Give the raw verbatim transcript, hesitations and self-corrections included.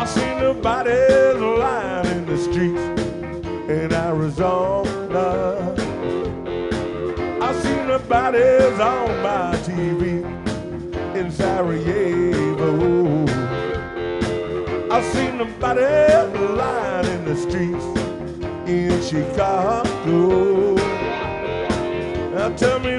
I've seen the bodies lying in the streets in Arizona. I've seen the bodies on my T V in Sarajevo. I've seen the bodies lying in the streets in Chicago. Now tell me